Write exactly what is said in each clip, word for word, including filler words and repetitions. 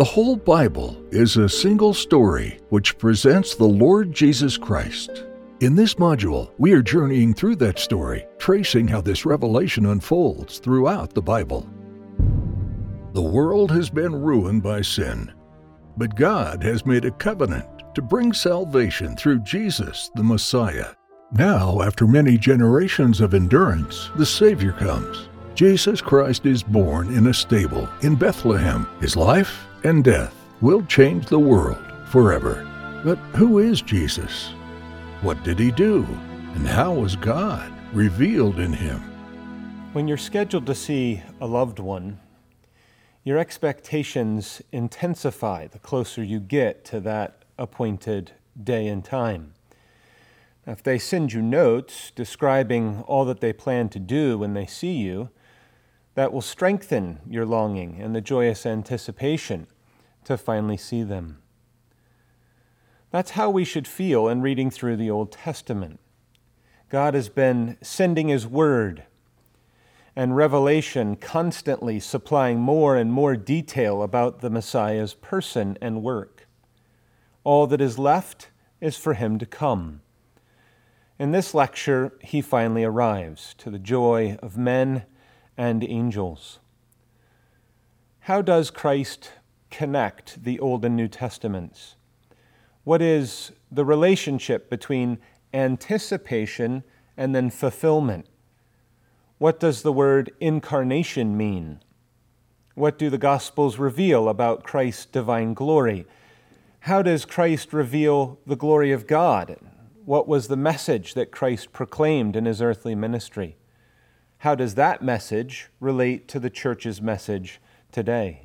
The whole Bible is a single story which presents the Lord Jesus Christ. In this module, we are journeying through that story, tracing how this revelation unfolds throughout the Bible. The world has been ruined by sin, but God has made a covenant to bring salvation through Jesus, the Messiah. Now, after many generations of endurance, the Savior comes. Jesus Christ is born in a stable in Bethlehem. His life and death will change the world forever. But who is Jesus? What did he do? And how was God revealed in him? When you're scheduled to see a loved one, your expectations intensify the closer you get to that appointed day and time. Now, if they send you notes describing all that they plan to do when they see you, that will strengthen your longing and the joyous anticipation to finally see them. That's how we should feel in reading through the Old Testament. God has been sending His Word and revelation, constantly supplying more and more detail about the Messiah's person and work. All that is left is for Him to come. In this lecture, He finally arrives, to the joy of men and angels. How does Christ connect the Old and New Testaments? What is the relationship between anticipation and then fulfillment? What does the word incarnation mean? What do the Gospels reveal about Christ's divine glory? How does Christ reveal the glory of God? What was the message that Christ proclaimed in His earthly ministry? How does that message relate to the church's message today?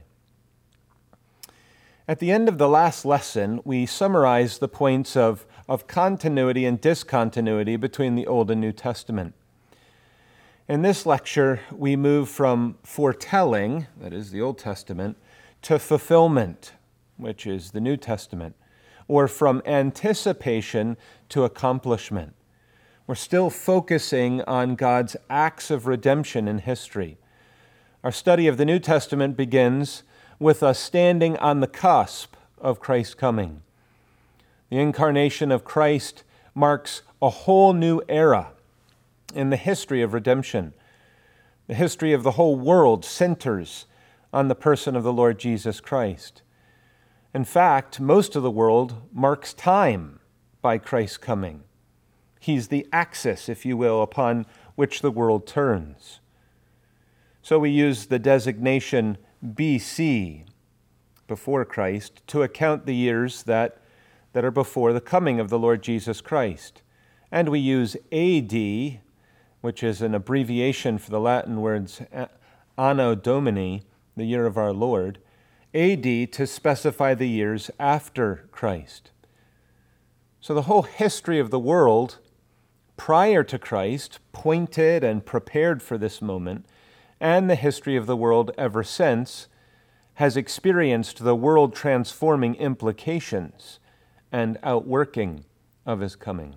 At the end of the last lesson, we summarized the points of, of continuity and discontinuity between the Old and New Testament. In this lecture, we move from foretelling, that is the Old Testament, to fulfillment, which is the New Testament, or from anticipation to accomplishment. We're still focusing on God's acts of redemption in history. Our study of the New Testament begins with us standing on the cusp of Christ's coming. The incarnation of Christ marks a whole new era in the history of redemption. The history of the whole world centers on the person of the Lord Jesus Christ. In fact, most of the world marks time by Christ's coming. He's the axis, if you will, upon which the world turns. So we use the designation B C, before Christ, to account the years that, that are before the coming of the Lord Jesus Christ. And we use A D, which is an abbreviation for the Latin words Anno Domini, the year of our Lord, A D to specify the years after Christ. So the whole history of the world prior to Christ pointed and prepared for this moment, and the history of the world ever since has experienced the world-transforming implications and outworking of His coming.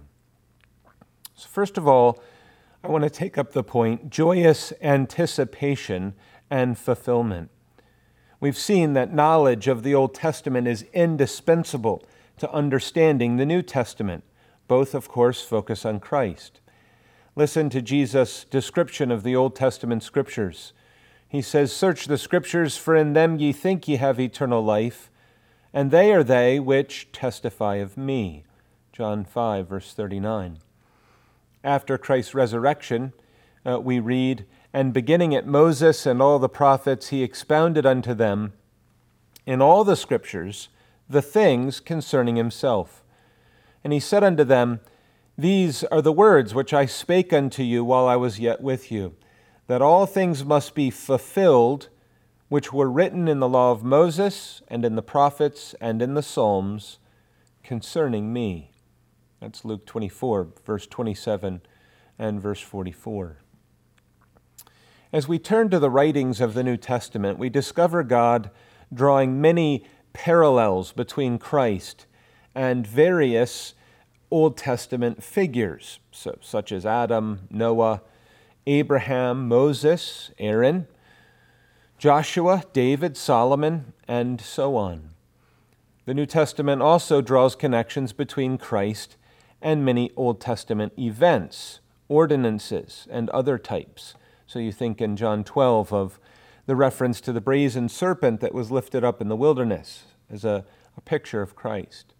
So first of all, I want to take up the point, joyous anticipation and fulfillment. We've seen that knowledge of the Old Testament is indispensable to understanding the New Testament. Both, of course, focus on Christ. Listen to Jesus' description of the Old Testament Scriptures. He says, "Search the Scriptures, for in them ye think ye have eternal life, and they are they which testify of me." John five, verse thirty-nine. After Christ's resurrection, uh, we read, "And beginning at Moses and all the prophets, he expounded unto them in all the Scriptures the things concerning himself. And he said unto them, These are the words which I spake unto you while I was yet with you, that all things must be fulfilled which were written in the law of Moses and in the prophets and in the Psalms concerning me." That's Luke twenty-four, verse twenty-seven and verse forty-four. As we turn to the writings of the New Testament, we discover God drawing many parallels between Christ and various Old Testament figures, so, such as Adam, Noah, Abraham, Moses, Aaron, Joshua, David, Solomon, and so on. The New Testament also draws connections between Christ and many Old Testament events, ordinances, and other types. So you think in John twelve of the reference to the brazen serpent that was lifted up in the wilderness as a, a picture of Christ.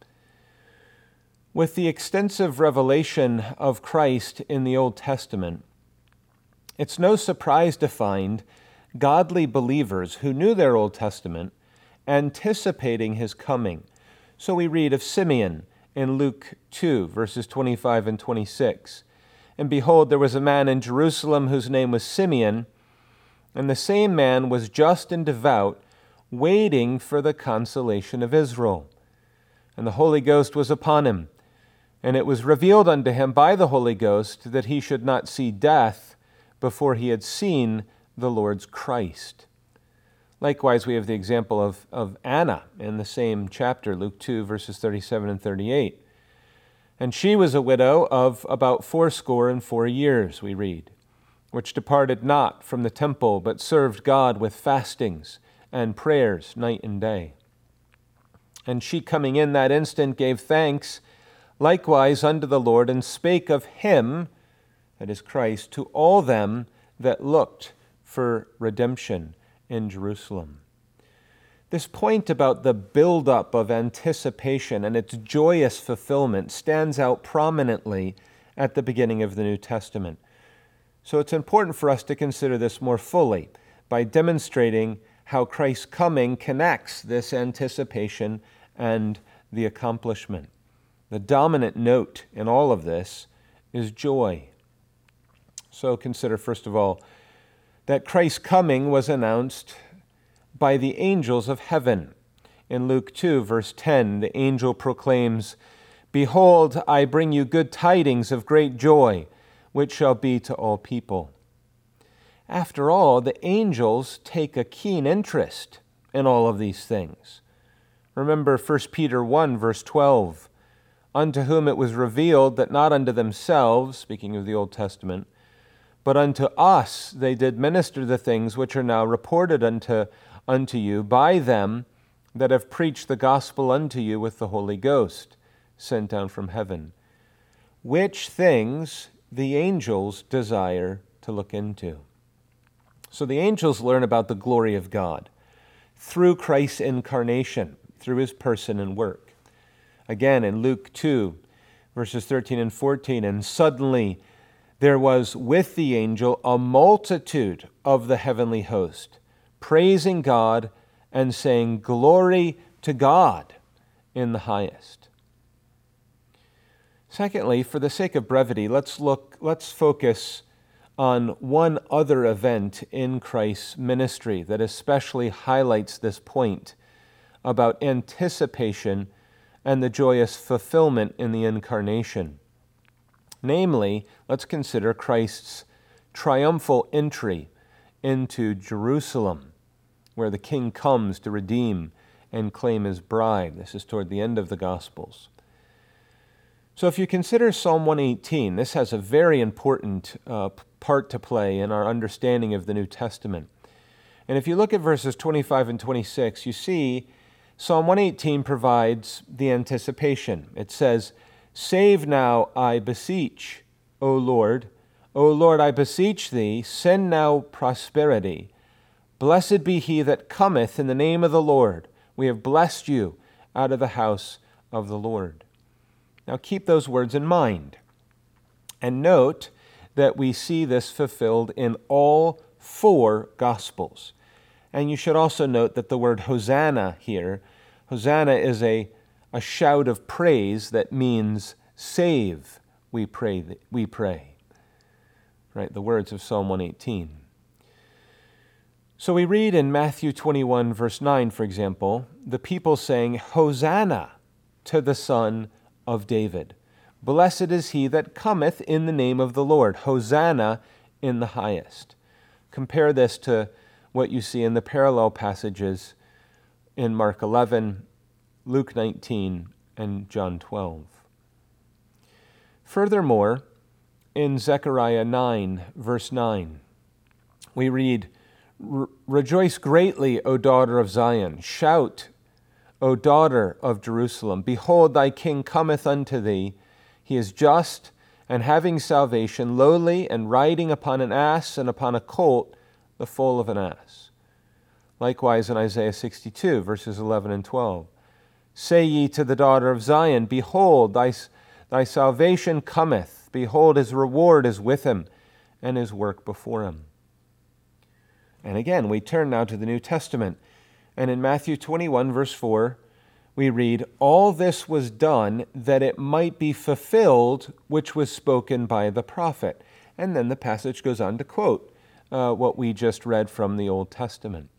With the extensive revelation of Christ in the Old Testament, it's no surprise to find godly believers who knew their Old Testament anticipating his coming. So we read of Simeon in Luke two, verses twenty-five and twenty-six. And behold, there was a man in Jerusalem whose name was Simeon, and the same man was just and devout, waiting for the consolation of Israel. And the Holy Ghost was upon him, and it was revealed unto him by the Holy Ghost that he should not see death before he had seen the Lord's Christ. Likewise, we have the example of, of Anna in the same chapter, Luke two, verses thirty-seven and thirty-eight. And she was a widow of about fourscore and four years, we read, which departed not from the temple, but served God with fastings and prayers night and day. And she coming in that instant gave thanks likewise unto the Lord, and spake of him, that is Christ, to all them that looked for redemption in Jerusalem. This point about the buildup of anticipation and its joyous fulfillment stands out prominently at the beginning of the New Testament. So it's important for us to consider this more fully by demonstrating how Christ's coming connects this anticipation and the accomplishment. The dominant note in all of this is joy. So consider, first of all, that Christ's coming was announced by the angels of heaven. In Luke two, verse ten, the angel proclaims, Behold, I bring you good tidings of great joy, which shall be to all people. After all, the angels take a keen interest in all of these things. Remember First Peter one, verse twelve, Unto whom it was revealed that not unto themselves, speaking of the Old Testament, but unto us they did minister the things which are now reported unto, unto you by them that have preached the gospel unto you with the Holy Ghost, sent down from heaven, which things the angels desire to look into. So the angels learn about the glory of God through Christ's incarnation, through his person and work. Again, in Luke two, verses thirteen and fourteen, and suddenly there was with the angel a multitude of the heavenly host, praising God and saying, Glory to God in the highest. Secondly, for the sake of brevity, let's look, let's focus on one other event in Christ's ministry that especially highlights this point about anticipation and the joyous fulfillment in the incarnation. Namely, let's consider Christ's triumphal entry into Jerusalem, where the King comes to redeem and claim his bride. This is toward the end of the Gospels. So if you consider Psalm one eighteen, this has a very important uh, part to play in our understanding of the New Testament. And if you look at verses twenty-five and twenty-six, you see Psalm one eighteen provides the anticipation. It says, Save now, I beseech, O Lord. O Lord, I beseech thee, send now prosperity. Blessed be he that cometh in the name of the Lord. We have blessed you out of the house of the Lord. Now keep those words in mind. And note that we see this fulfilled in all four Gospels. And you should also note that the word Hosanna here, Hosanna is a a shout of praise that means save, we pray, we pray. Right, the words of Psalm one eighteen. So we read in Matthew twenty-one, verse nine, for example, the people saying, Hosanna to the Son of David. Blessed is he that cometh in the name of the Lord. Hosanna in the highest. Compare this to what you see in the parallel passages in Mark eleven, Luke nineteen, and John twelve. Furthermore, in Zechariah nine, verse nine, we read, Rejoice greatly, O daughter of Zion. Shout, O daughter of Jerusalem. Behold, thy king cometh unto thee. He is just and having salvation, lowly and riding upon an ass and upon a colt, the foal of an ass. Likewise in Isaiah sixty-two, verses eleven and twelve. Say ye to the daughter of Zion, Behold, thy, thy salvation cometh. Behold, his reward is with him, and his work before him. And again, we turn now to the New Testament. And in Matthew twenty-one, verse four, we read, All this was done that it might be fulfilled, which was spoken by the prophet. And then the passage goes on to quote uh, what we just read from the Old Testament.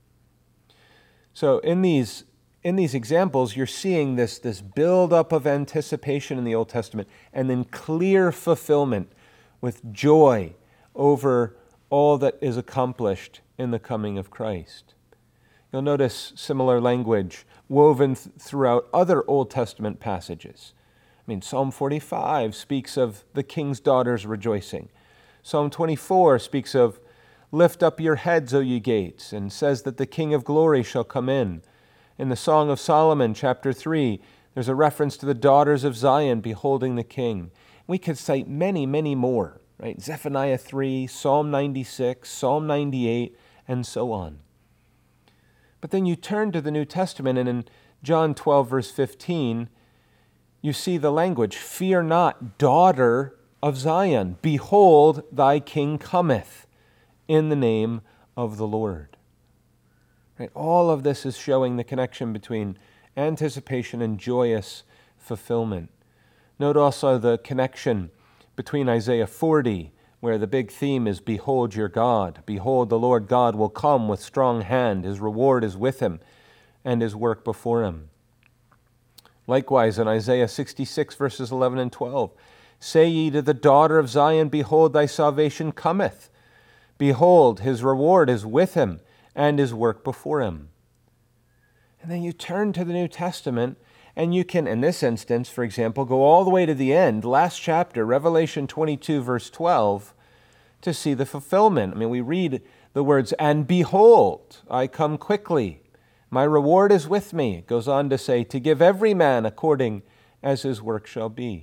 So in these in these examples, you're seeing this, this build-up of anticipation in the Old Testament, and then clear fulfillment with joy over all that is accomplished in the coming of Christ. You'll notice similar language woven th- throughout other Old Testament passages. I mean, Psalm forty-five speaks of the king's daughters rejoicing. Psalm twenty-four speaks of, Lift up your heads, O ye gates, and says that the King of glory shall come in. In the Song of Solomon, chapter three, there's a reference to the daughters of Zion beholding the king. We could cite many, many more, right? Zephaniah three, Psalm ninety-six, Psalm ninety-eight, and so on. But then you turn to the New Testament, and in John twelve, verse fifteen, you see the language, Fear not, daughter of Zion. Behold, thy king cometh in the name of the Lord. Right? All of this is showing the connection between anticipation and joyous fulfillment. Note also the connection between Isaiah forty, where the big theme is, Behold your God. Behold, the Lord God will come with strong hand. His reward is with him, and his work before him. Likewise, in Isaiah sixty-six, verses eleven and twelve, Say ye to the daughter of Zion, Behold, thy salvation cometh. Behold, his reward is with him, and his work before him. And then you turn to the New Testament, and you can, in this instance, for example, go all the way to the end, last chapter, Revelation twenty-two, verse twelve, to see the fulfillment. I mean, we read the words, And behold, I come quickly. My reward is with me. It goes on to say, to give every man according as his work shall be.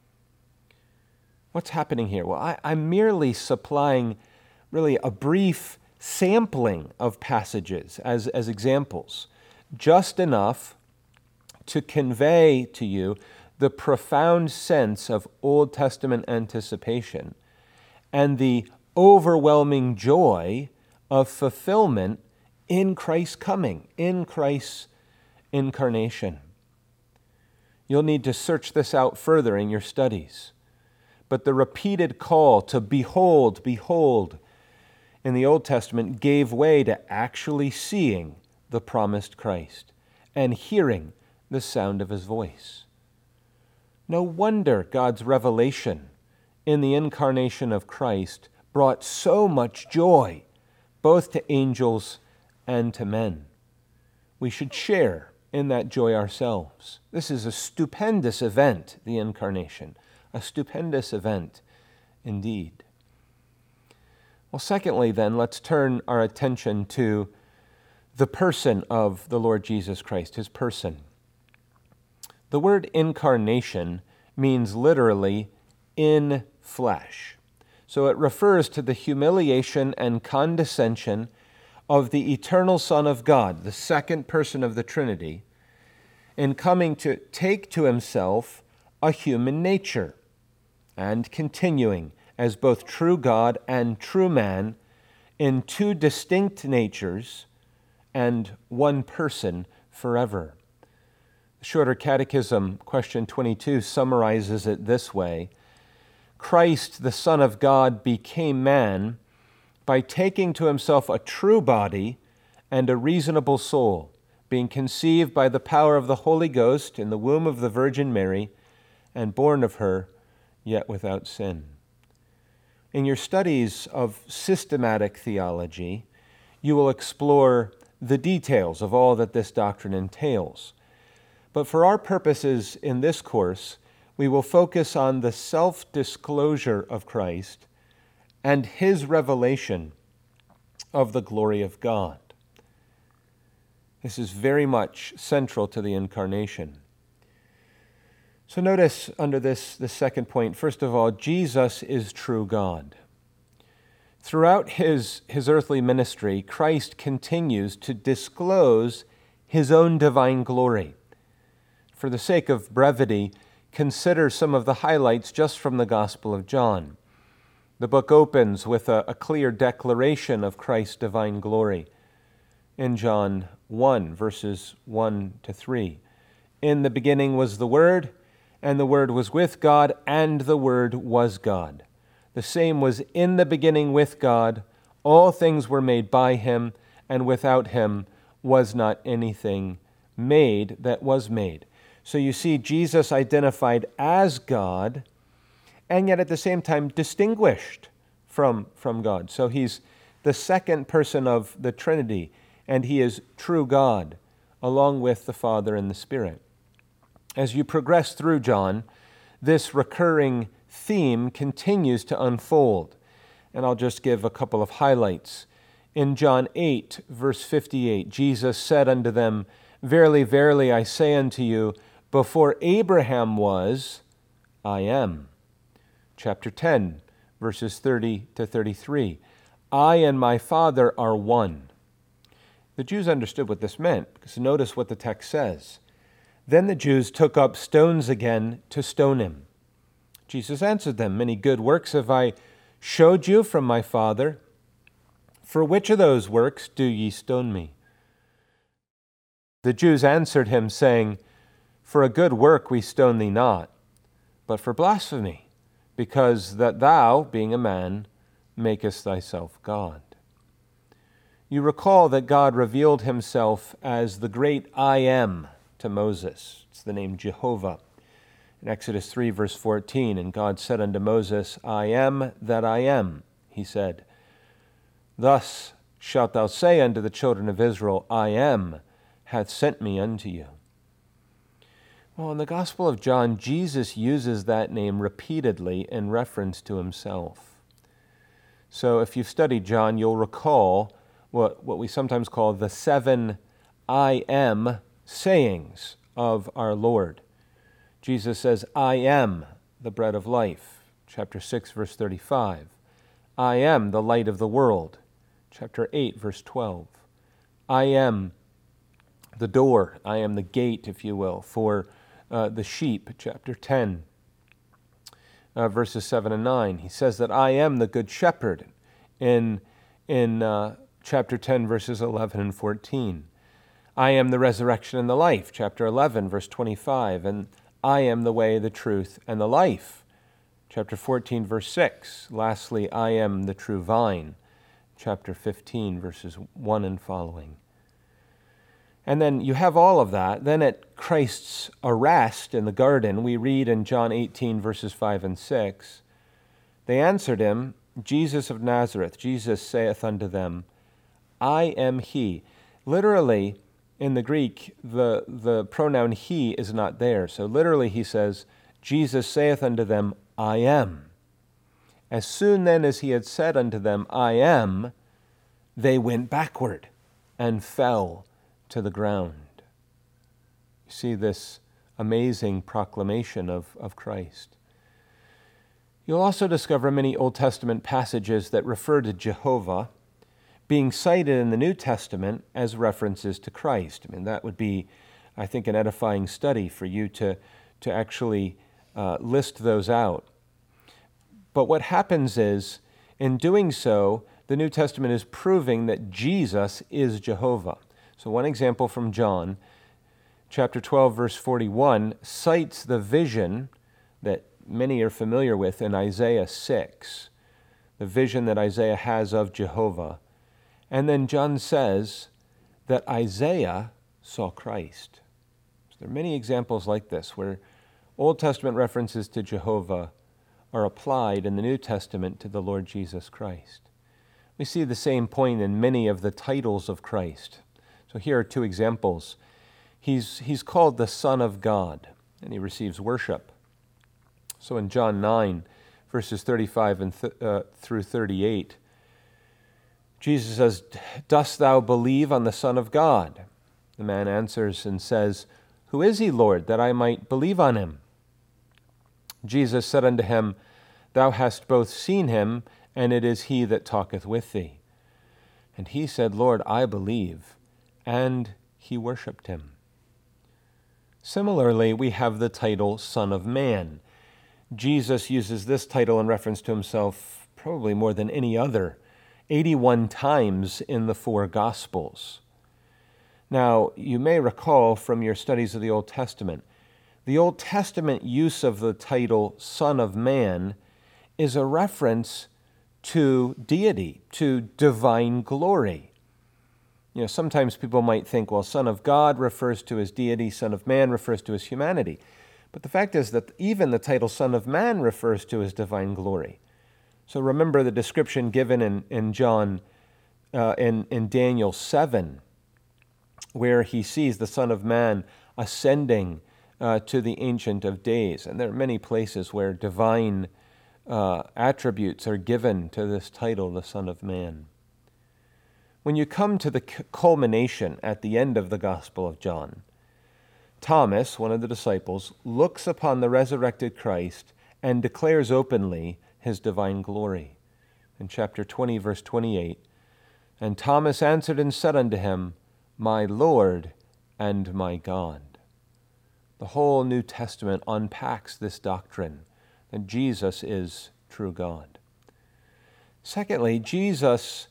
What's happening here? Well, I, I'm merely supplying really a brief sampling of passages as, as examples, just enough to convey to you the profound sense of Old Testament anticipation and the overwhelming joy of fulfillment in Christ's coming, in Christ's incarnation. You'll need to search this out further in your studies. But the repeated call to behold, behold, in the Old Testament gave way to actually seeing the promised Christ and hearing the sound of his voice. No wonder God's revelation in the incarnation of Christ brought so much joy, both to angels and to men. We should share in that joy ourselves. This is a stupendous event, the incarnation, a stupendous event indeed. Well, secondly, then, let's turn our attention to the person of the Lord Jesus Christ, his person. The word incarnation means literally in flesh. So it refers to the humiliation and condescension of the eternal Son of God, the second person of the Trinity, in coming to take to himself a human nature and continuing as both true God and true man in two distinct natures and one person forever. The Shorter Catechism, question twenty-two, summarizes it this way: Christ, the Son of God, became man by taking to himself a true body and a reasonable soul, being conceived by the power of the Holy Ghost in the womb of the Virgin Mary, and born of her, yet without sin. In your studies of systematic theology, you will explore the details of all that this doctrine entails. But for our purposes in this course, we will focus on the self-disclosure of Christ and his revelation of the glory of God. This is very much central to the incarnation. So notice under this, the second point, first of all, Jesus is true God. Throughout his, his earthly ministry, Christ continues to disclose his own divine glory. For the sake of brevity, consider some of the highlights just from the Gospel of John. The book opens with a, a clear declaration of Christ's divine glory. In John one, verses one to three, "In the beginning was the Word, and the Word was with God, and the Word was God. The same was in the beginning with God. All things were made by him, and without him was not anything made that was made." So you see Jesus identified as God, and yet at the same time distinguished from, from God. So he's the second person of the Trinity, and he is true God, along with the Father and the Spirit. As you progress through John, this recurring theme continues to unfold. And I'll just give a couple of highlights. In John eight, verse fifty-eight, Jesus said unto them, "Verily, verily, I say unto you, before Abraham was, I am." Chapter ten, verses thirty to thirty-three, "I and my Father are one." The Jews understood what this meant, because notice what the text says. "Then the Jews took up stones again to stone him. Jesus answered them, Many good works have I showed you from my Father. For which of those works do ye stone me? The Jews answered him, saying, For a good work we stone thee not, but for blasphemy, because that thou, being a man, makest thyself God. You recall that God revealed himself as the great I Am to Moses. It's the name Jehovah. In Exodus three, verse fourteen, "And God said unto Moses, I am that I am, he said. Thus shalt thou say unto the children of Israel, I am, hath sent me unto you." Well, in the Gospel of John, Jesus uses that name repeatedly in reference to himself. So if you've studied John, you'll recall what, what we sometimes call the seven I am sayings of our Lord. Jesus says, I am the bread of life, chapter six, verse thirty-five. I am the light of the world, chapter eight, verse twelve. I am the door, I am the gate, if you will, for uh, the sheep, chapter ten, uh, verses seven and nine. He says that I am the good shepherd in, in uh, chapter ten, verses eleven and fourteen. I am the resurrection and the life, chapter eleven, verse twenty-five, and I am the way, the truth, and the life, chapter fourteen, verse six. Lastly, I am the true vine, chapter fifteen, verses one and following. And then you have all of that. Then at Christ's arrest in the garden, we read in John eighteen, verses five and six, "They answered him, Jesus of Nazareth. Jesus saith unto them, I am he." Literally, in the Greek, the, the pronoun he is not there. So literally he says, Jesus saith unto them, I am. As soon then as he had said unto them, I am, they went backward and fell to the ground. You see this amazing proclamation of, of Christ. You'll also discover many Old Testament passages that refer to Jehovah being cited in the New Testament as references to Christ. I mean, that would be, I think, an edifying study for you to, to actually uh, list those out. But what happens is, in doing so, the New Testament is proving that Jesus is Jehovah. So one example from John, chapter twelve, verse forty-one, cites the vision that many are familiar with in Isaiah six, the vision that Isaiah has of Jehovah. And then John says that Isaiah saw Christ. So there are many examples like this where Old Testament references to Jehovah are applied in the New Testament to the Lord Jesus Christ. We see the same point in many of the titles of Christ. So here are two examples. He's, he's called the Son of God, and he receives worship. So in John nine, verses thirty-five and th- uh, through thirty-eight, Jesus says, "Dost thou believe on the Son of God?" The man answers and says, "Who is he, Lord, that I might believe on him?" Jesus said unto him, "Thou hast both seen him, and it is he that talketh with thee." And he said, "Lord, I believe," and he worshipped him. Similarly, we have the title Son of Man. Jesus uses this title in reference to himself probably more than any other, eighty-one times in the four Gospels. Now, you may recall from your studies of the Old Testament, the Old Testament use of the title Son of Man is a reference to deity, to divine glory. You know, sometimes people might think, well, Son of God refers to his deity, Son of Man refers to his humanity. But the fact is that even the title Son of Man refers to his divine glory. So remember the description given in, in John, uh, in, in Daniel seven, where he sees the Son of Man ascending uh, to the Ancient of Days. And there are many places where divine uh, attributes are given to this title, the Son of Man. When you come to the culmination at the end of the Gospel of John, Thomas, one of the disciples, looks upon the resurrected Christ and declares openly his divine glory. In chapter twenty, verse twenty-eight, "And Thomas answered and said unto him, My Lord and my God." The whole New Testament unpacks this doctrine that Jesus is true God. Secondly, Jesus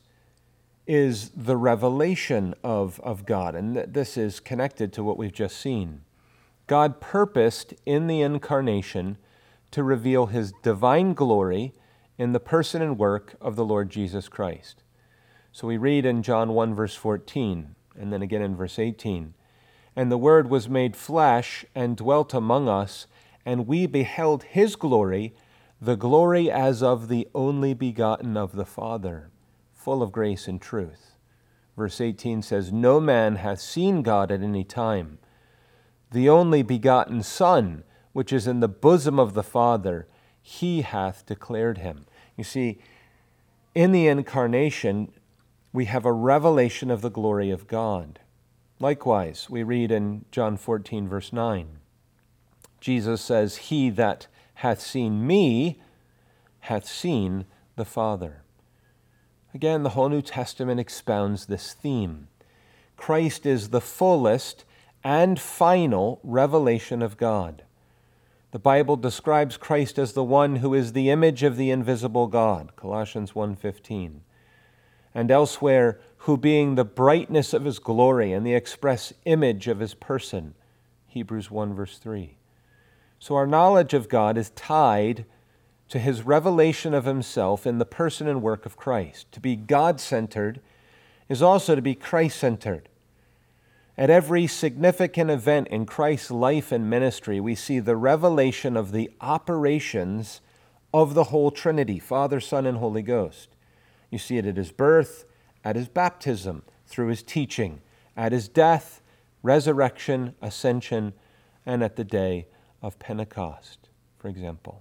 is the revelation of, of God, and th- this is connected to what we've just seen. God purposed in the incarnation to reveal his divine glory in the person and work of the Lord Jesus Christ. So we read in John one, verse fourteen, and then again in verse eighteen, "And the Word was made flesh and dwelt among us, and we beheld his glory, the glory as of the only begotten of the Father, full of grace and truth." Verse eighteen says, "No man hath seen God at any time. The only begotten Son, which is in the bosom of the Father, he hath declared him." You see, in the incarnation, we have a revelation of the glory of God. Likewise, we read in John fourteen, verse nine, Jesus says, "He that hath seen me hath seen the Father." Again, the whole New Testament expounds this theme. Christ is the fullest and final revelation of God. The Bible describes Christ as the one who is the image of the invisible God, Colossians one fifteen. And elsewhere, who being the brightness of his glory and the express image of his person, Hebrews one verse three. So our knowledge of God is tied to his revelation of himself in the person and work of Christ. To be God-centered is also to be Christ-centered. At every significant event in Christ's life and ministry, we see the revelation of the operations of the whole Trinity, Father, Son, and Holy Ghost. You see it at his birth, at his baptism, through his teaching, at his death, resurrection, ascension, and at the day of Pentecost, for example.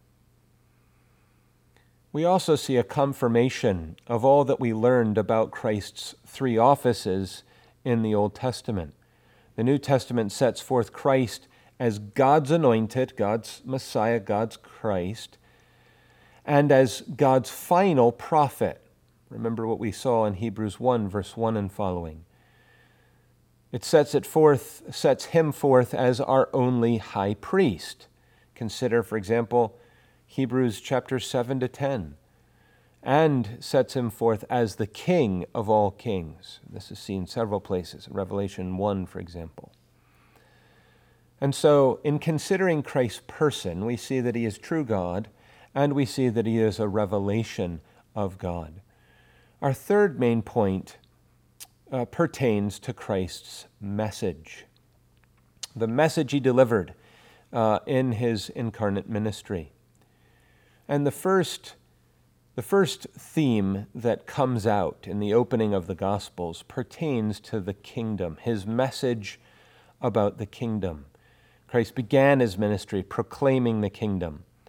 We also see a confirmation of all that we learned about Christ's three offices in the Old Testament. The New Testament sets forth Christ as God's anointed, God's Messiah, God's Christ, and as God's final prophet. Remember what we saw in Hebrews one, verse one and following. It sets it forth, sets him forth as our only high priest. Consider, for example, Hebrews chapter seven to ten, and sets him forth as the King of all kings. This is seen several places, in Revelation one, for example. And so, in considering Christ's person, we see that he is true God, and we see that he is a revelation of God. Our third main point uh, pertains to Christ's message, the message he delivered uh, in his incarnate ministry. And the first, the first theme that comes out in the opening of the Gospels pertains to the kingdom, his message about the kingdom. Christ began his ministry proclaiming the kingdom.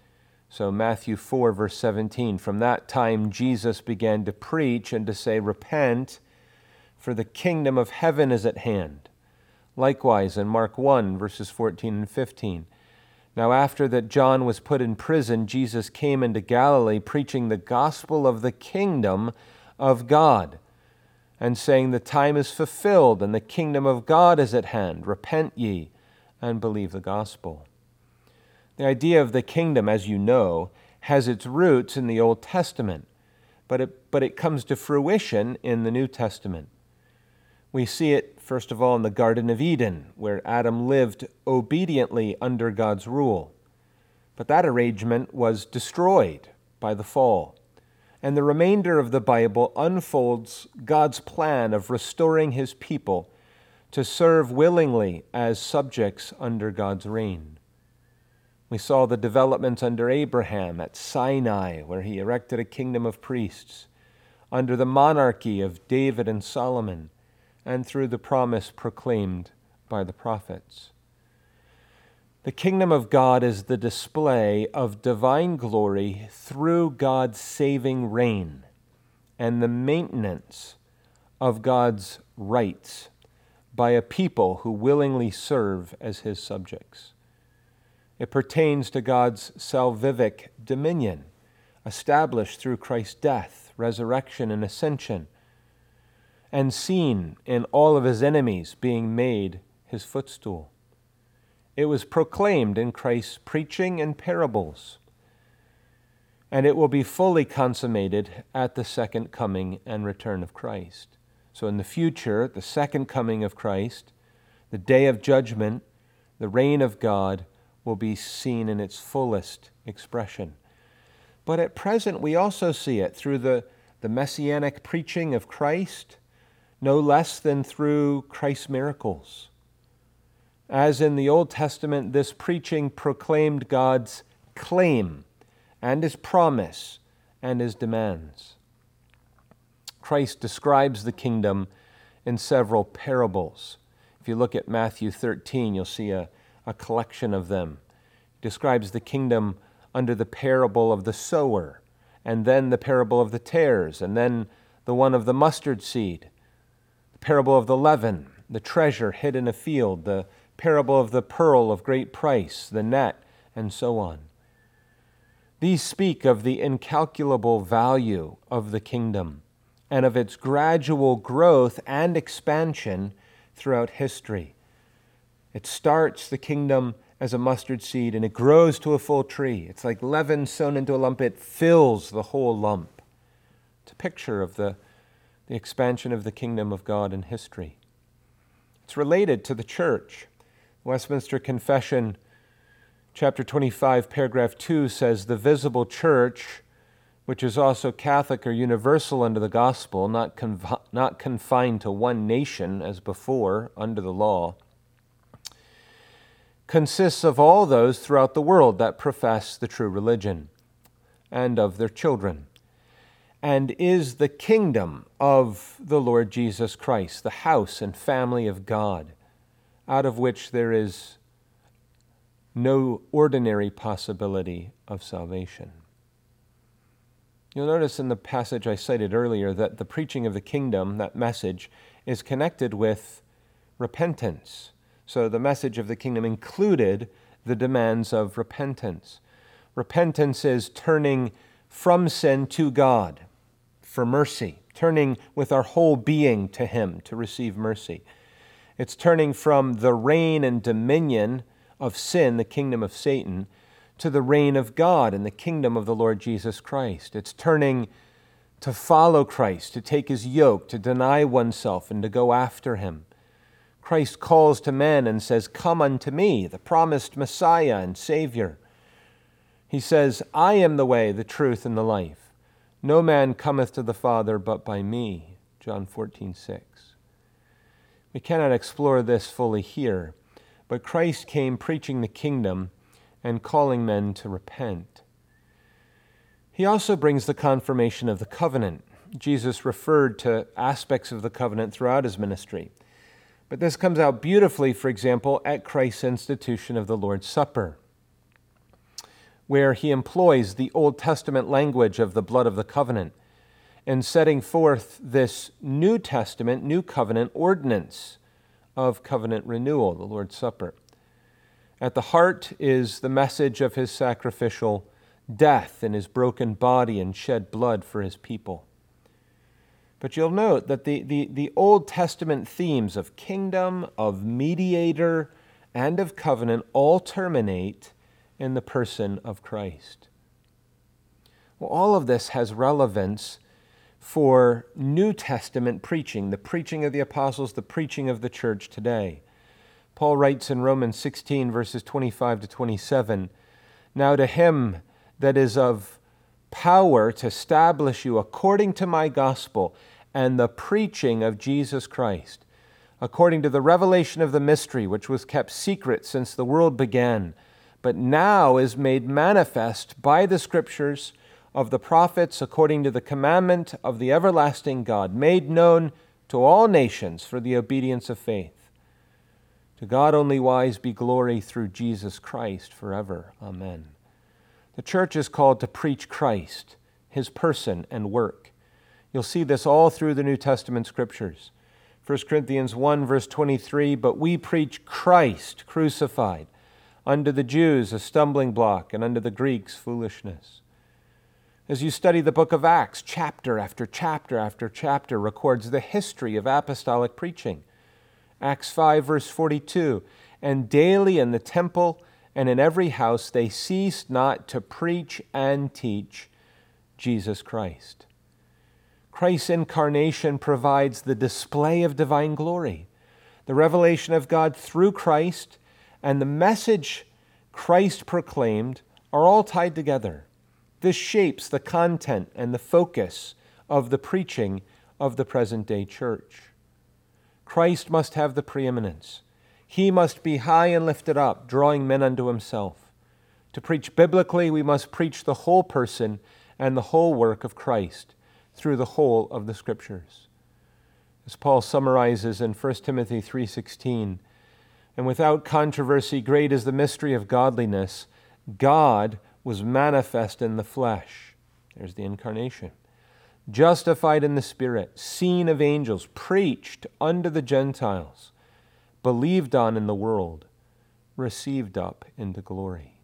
So Matthew four, verse seventeen, from that time Jesus began to preach and to say, repent, for the kingdom of heaven is at hand. Likewise in Mark one, verses fourteen and fifteen, now after that John was put in prison, Jesus came into Galilee preaching the gospel of the kingdom of God, and saying, the time is fulfilled, and the kingdom of God is at hand. Repent ye, and believe the gospel. The idea of the kingdom, as you know, has its roots in the Old Testament, but it, but it comes to fruition in the New Testament. We see it, first of all, in the Garden of Eden, where Adam lived obediently under God's rule. But that arrangement was destroyed by the fall. And the remainder of the Bible unfolds God's plan of restoring His people to serve willingly as subjects under God's reign. We saw the developments under Abraham at Sinai, where he erected a kingdom of priests, under the monarchy of David and Solomon, and through the promise proclaimed by the prophets. The kingdom of God is the display of divine glory through God's saving reign and the maintenance of God's rights by a people who willingly serve as His subjects. It pertains to God's salvific dominion, established through Christ's death, resurrection, and ascension, and seen in all of His enemies being made His footstool. It was proclaimed in Christ's preaching and parables, and it will be fully consummated at the second coming and return of Christ. So in the future, the second coming of Christ, the day of judgment, the reign of God will be seen in its fullest expression. But at present, we also see it through the, the messianic preaching of Christ, no less than through Christ's miracles. As in the Old Testament, this preaching proclaimed God's claim and His promise and His demands. Christ describes the kingdom in several parables. If you look at Matthew thirteen, you'll see a, a collection of them. He describes the kingdom under the parable of the sower, and then the parable of the tares, and then the one of the mustard seed, the parable of the leaven, the treasure hid in a field, the parable of the pearl of great price, the net, and so on. These speak of the incalculable value of the kingdom and of its gradual growth and expansion throughout history. It starts the kingdom as a mustard seed and it grows to a full tree. It's like leaven sown into a lump. It fills the whole lump. It's a picture of the, the expansion of the kingdom of God in history. It's related to the church. Westminster Confession, chapter twenty-five, paragraph two says, the visible church, which is also Catholic or universal under the gospel, not, conf- not confined to one nation as before under the law, consists of all those throughout the world that profess the true religion and of their children, and is the kingdom of the Lord Jesus Christ, the house and family of God, out of which there is no ordinary possibility of salvation. You'll notice in the passage I cited earlier that the preaching of the kingdom, that message, is connected with repentance. So the message of the kingdom included the demands of repentance. Repentance is turning from sin to God for mercy, turning with our whole being to Him to receive mercy. It's turning from the reign and dominion of sin, the kingdom of Satan, to the reign of God and the kingdom of the Lord Jesus Christ. It's turning to follow Christ, to take His yoke, to deny oneself and to go after Him. Christ calls to men and says, "Come unto me," the promised Messiah and Savior. He says, "I am the way, the truth, and the life. No man cometh to the Father but by me," John fourteen six. We cannot explore this fully here, but Christ came preaching the kingdom and calling men to repent. He also brings the confirmation of the covenant. Jesus referred to aspects of the covenant throughout His ministry. But this comes out beautifully, for example, at Christ's institution of the Lord's Supper. where he employs the Old Testament language of the blood of the covenant in setting forth this New Testament, New Covenant ordinance of covenant renewal, the Lord's Supper. At the heart is the message of his sacrificial death in his broken body and shed blood for his people. But you'll note that the, the, the Old Testament themes of kingdom, of mediator, and of covenant all terminate in the person of Christ. Well, all of this has relevance for New Testament preaching, the preaching of the apostles, the preaching of the church today. Paul writes in Romans sixteen, verses twenty-five to twenty-seven, "Now to him that is of power to establish you according to my gospel and the preaching of Jesus Christ, according to the revelation of the mystery which was kept secret since the world began, but now is made manifest by the Scriptures of the prophets according to the commandment of the everlasting God, made known to all nations for the obedience of faith. To God only wise be glory through Jesus Christ forever. Amen." The church is called to preach Christ, his person and work. You'll see this all through the New Testament Scriptures. First Corinthians one, verse twenty-three, "But we preach Christ crucified, unto the Jews a stumbling block, and unto the Greeks foolishness." As you study the book of Acts, chapter after chapter after chapter records the history of apostolic preaching. Acts five, verse forty-two, "And daily in the temple and in every house they ceased not to preach and teach Jesus Christ." Christ's incarnation provides the display of divine glory. The revelation of God through Christ and the message Christ proclaimed are all tied together. This shapes the content and the focus of the preaching of the present-day church. Christ must have the preeminence. He must be high and lifted up, drawing men unto himself. To preach biblically, we must preach the whole person and the whole work of Christ through the whole of the Scriptures. As Paul summarizes in First Timothy three sixteen, "And without controversy great is the mystery of godliness. God was manifest in the flesh." There's the incarnation. "Justified in the Spirit, seen of angels, preached unto the Gentiles, believed on in the world, received up into glory."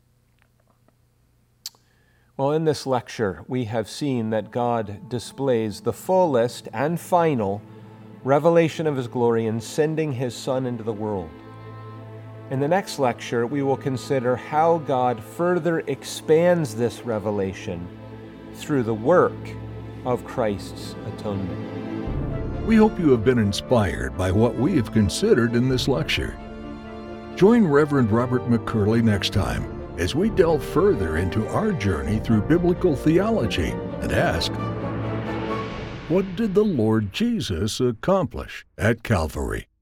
Well, in this lecture, we have seen that God displays the fullest and final revelation of his glory in sending his Son into the world. In the next lecture, we will consider how God further expands this revelation through the work of Christ's atonement. We hope you have been inspired by what we have considered in this lecture. Join Reverend Robert McCurley next time as we delve further into our journey through biblical theology and ask, what did the Lord Jesus accomplish at Calvary?